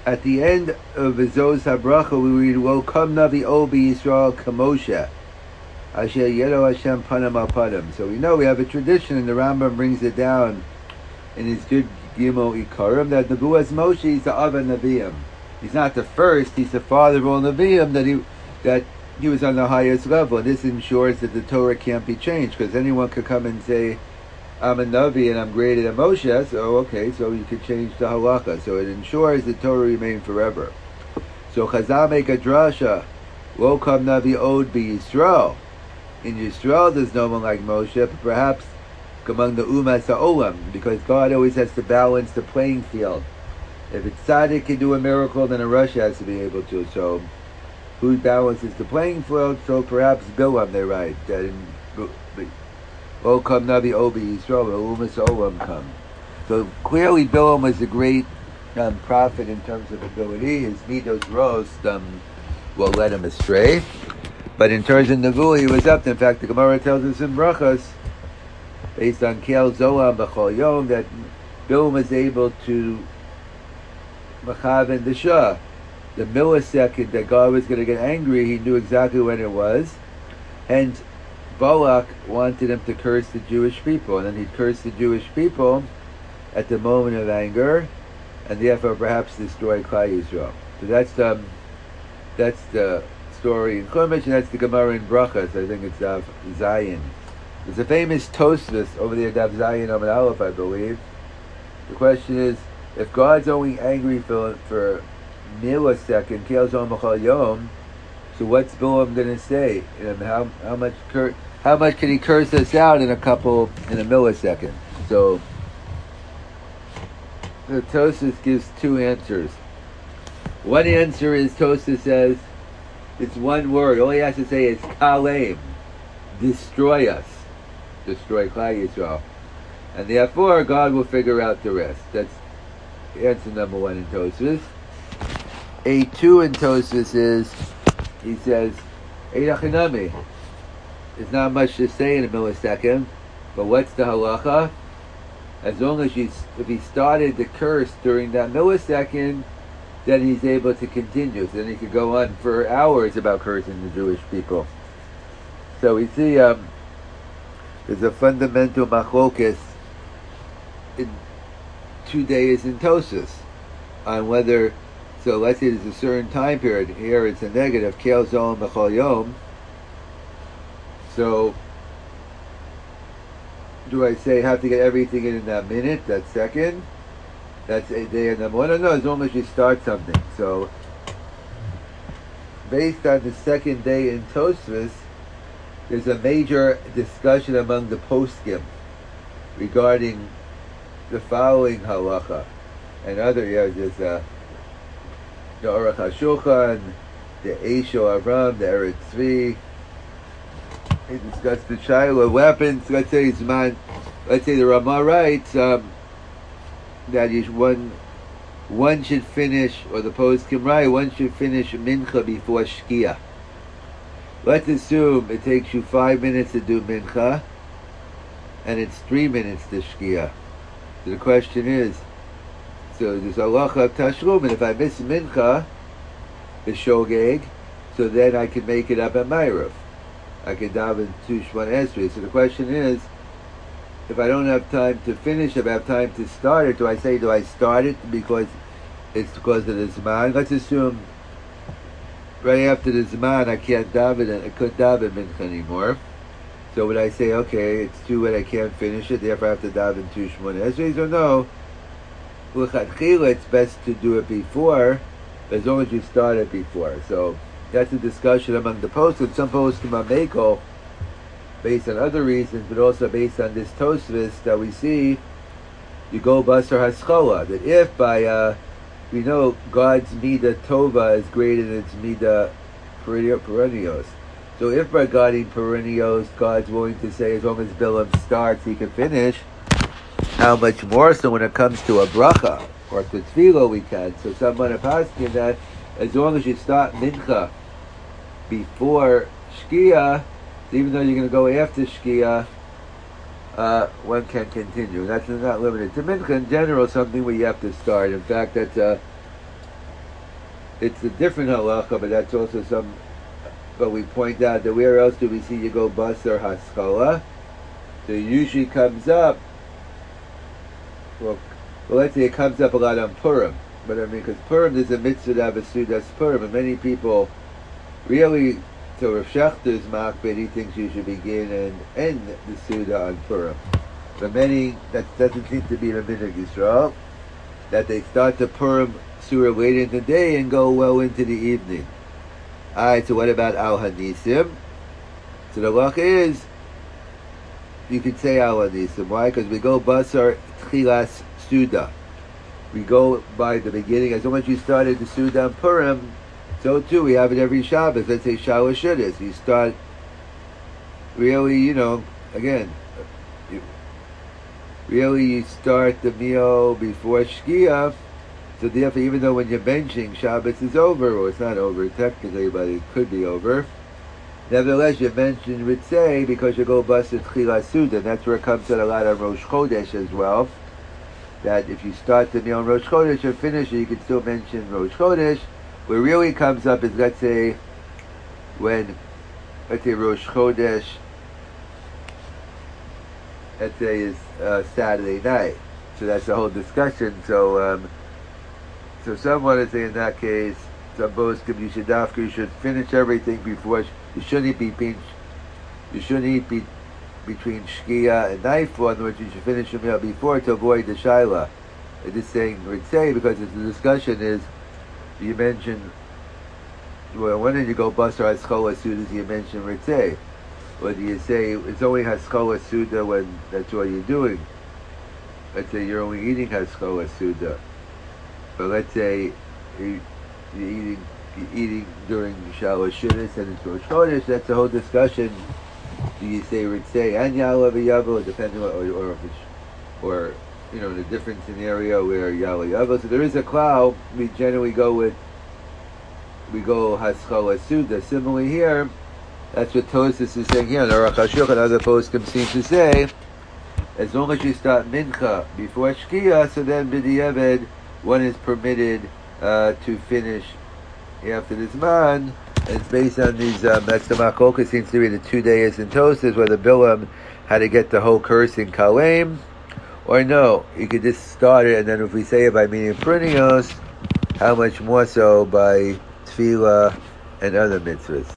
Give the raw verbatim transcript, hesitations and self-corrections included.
at the end of Vizos HaBracha, we read, Welcome Navi Obi Yisrael Kamosha. Asher Yedo Hashem Panam Al Padam. So we know we have a tradition, and the Rambam brings it down in his Yud Gimel Ikarim, that Nebuas Moshe is the Ava Nevi'im. He's not the first, he's the father of all Nevi'im, that he, that he was on the highest level. And this ensures that the Torah can't be changed, because anyone could come and say, I'm a Navi and I'm greater than Moshe, so okay, so you could change the halacha. So it ensures the Torah remain forever. So Chazal make a drasha, Welcome Navi Od Be Yisrael. In Yisrael there's no one like Moshe, but perhaps among the Umas HaOlam, because God always has to balance the playing field. If it's Tzaddik can do a miracle, then a Rasha has to be able to. So who balances the playing field? So perhaps Bilam, they write, that in O come Navi Obi Yisrael, Umas HaOlam come. So clearly Bilam was a great um, prophet in terms of ability. His midos roast um, will let him astray. But in terms of Nevuah, he was up there. In fact, the Gemara tells us in Brachas, based on Kel Zolam B'chol Yom, that Bilam was able to machaven the Shah. The millisecond that God was going to get angry, he knew exactly when it was. And Balak wanted him to curse the Jewish people, and then he'd curse the Jewish people at the moment of anger, and therefore perhaps destroy Klal Yisrael. So that's the that's the story in Chumash, and that's the Gemara in Brachas. I think it's Dav Zayin. There's a famous Tosfos over there, Dav Zayin Amud Aleph, I believe. The question is, if God's only angry for for millisecond, Kel Zom B'chol Yom, so what's Bilam going to say? You know, how how much cur- how much can he curse us out in a couple in a millisecond? So the Tosfos gives two answers. One answer is, Tosfos says, it's one word. All he has to say is Kalem, destroy us, destroy Klal Yisrael, and therefore God will figure out the rest. That's answer number one in Tosfos. A two in Tosfos is, he says, Eidachinami. There's not much to say in a millisecond, but what's the halacha? As long as he's, if he started the curse during that millisecond, then he's able to continue. So then he could go on for hours about cursing the Jewish people. So we see um, there's a fundamental machlokes in two days in Tosfos on whether, so let's say there's a certain time period. Here it's a negative, Kel Zom B'chol Yom. So do I say have to get everything in in that minute, that second? That's a day and number one. No, no, as long as you start something. So based on the second day in Tosfos, there's a major discussion among the poskim regarding the following halacha and other areas. There's uh, the Aruch HaShulchan, the Eisho Avram, the Eretz Tzvi. They discuss the Shiloh weapons. Let's say it's man. Let's say the Ramah writes um, that you, one one should finish, or the poskim write, one should finish mincha before shkia. Let's assume it takes you five minutes to do mincha, and it's three minutes to shkia. So the question is, so there's halacha of tashlum, and if I miss mincha, the shogeg, so then I can make it up at Ma'ariv. I can daven two Shemona Esrei. So the question is, if I don't have time to finish, if I have time to start it, do I say, do I start it because it's because of the Zman? Let's assume right after the Zman I can't daven it, I couldn't daven mincha anymore. So would I say, okay, it's too late, I can't finish it, therefore I have to daven two Shemona Esrei? Or no, l'chadchila it's best to do it before, as long as you start it before. So that's a discussion among the poskim. Some poskim are mekel based on other reasons, but also based on this Tosfos that we see, you go basar haschola, that if by, uh, we know God's midah tova is greater than its midah perennios. So if by guarding perennios, God's willing to say as long as Bilam starts, he can finish, how much more so when it comes to a bracha, or to tefillah we can. So someone paskin that as long as you start mincha before shkia, even though you're going to go after shkia, uh, one can continue. That's not limited to mincha in general, something where you have to start. In fact, that's uh, it's a different halacha, but that's also some. But we point out that where else do we see you go basar haskala? So it usually comes up. Well, well, let's say it comes up a lot on Purim, but I mean, because Purim there's a mitzvah to have a sudas Purim, and many people really. So Rav Shechter's makbid, he thinks you should begin and end the suda on Purim. But many, that doesn't seem to be the minhag Yisrael, that they start the Purim surah late in the day and go well into the evening. Alright, so what about Al Hanisim? So the halacha is, you could say Al Hanisim. Why? Because we go Basar Tchilas Suda. We go by the beginning. As long as you started the Suda on Purim, so too, we have it every Shabbos. Let's say Shalosh Shudas. You start, really, you know, again, you, really you start the meal before Shkia. So therefore, even though when you're benching, Shabbos is over, or it's not over technically, but it could be over. Nevertheless, you mentioned Ritzei because you go Basar Tchilas Suda. And that's where it comes to a lot of Rosh Chodesh as well. That if you start the meal on Rosh Chodesh and finish it, you can still mention Rosh Chodesh. What really comes up is, let's say, when, let's say Rosh Chodesh, let's say is uh, Saturday night. So that's the whole discussion. So, um, so some want to say in that case, some poskim you should dafka, you should finish everything before, you shouldn't be pinch, you shouldn't eat be, between Shkia and nightfall. In other words, you should finish your meal before to avoid the Shaila. It is saying Ritzei because it's, the discussion is, you mentioned, well, when did you go Basar Haskola Suda? You mentioned Ritzei. Or do you say it's only Haskola Suda when that's all you're doing? Let's say you're only eating Haskola Suda. But let's say you, you're eating you're eating during Shalosh Shudas and it's Rosh Chodesh. That's the whole discussion. Do you say Ritzei and Yalav Yavo, depending on, or, or if it's, or you know, in a different scenario where Yala Yavo. So there is a cloud. We generally go with, we go Haskola Suda. Similarly here, that's what Tosfos is saying here. And Aruch HaShulchan and other poskim seem to say, as long as you start Mincha before Shkia, so then B'diavad, one is permitted uh, to finish after this man. It's based on these, um, that's the Makolka, seems to be the two days in Tosfos, where the Bilam had to get the whole curse in Kalem. Or no, you could just start it, and then if we say it by meaning Prinios, how much more so by Tefillah and other mitzvahs.